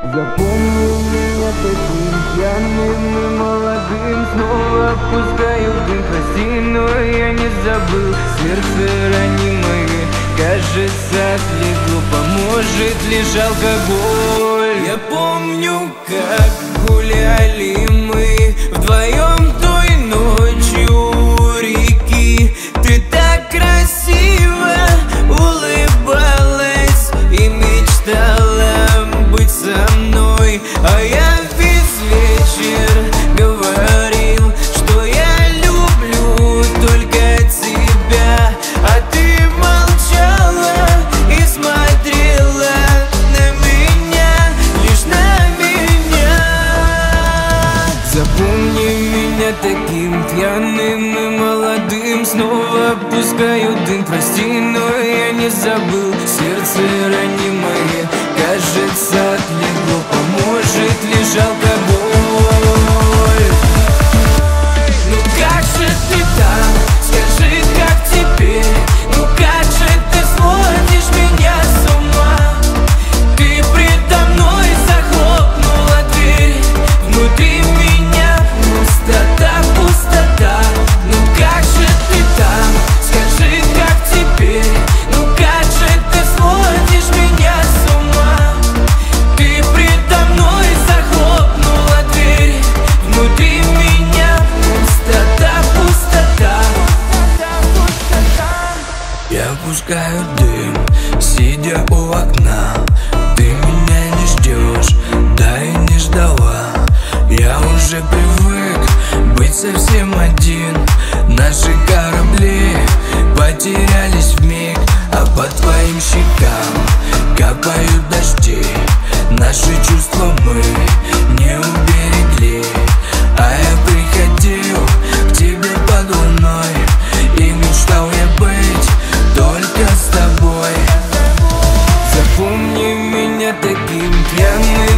Запомни меня таким пьяным и молодым. Снова пускаю дым, прости, но я не забыл. Сердце ранимое, кажется, отлегло. Поможет лишь алкоголь. Я помню, как гуляли мы вдвоем той ночью у реки. Ты так красиво улыбалась и мечтала быть со мной. А я весь вечер говорил, что я люблю только тебя. А ты молчала и смотрела на меня, лишь на меня. Запомни меня таким пьяным и молодым. Снова пускаю дым, прости, но я не забыл. Сердце ранимое, кажется, отлегло. Поможет лишь алкоголь. Ну как же ты там? Скажи, как теперь? Ну как же ты сводишь меня с ума? Ты предо мной захлопнула дверь. Внутри меня пустота, пустота. Ну как же ты там? Скажи, как теперь? Ну как же ты сводишь меня с ума? Ты предо мной захлопнула дверь. Внутри меня пустота, пустота. Я пускаю дым, сидя у окна. Ты меня не ждешь, да и не ждала. Я уже привык быть совсем один. Наши корабли потерялись вмиг, а по твоим щекам капают дожди. Наши чувства мы не уберегли. А я приходил к тебе под луной и мечтал я быть только с тобой. Запомни меня таким пьяным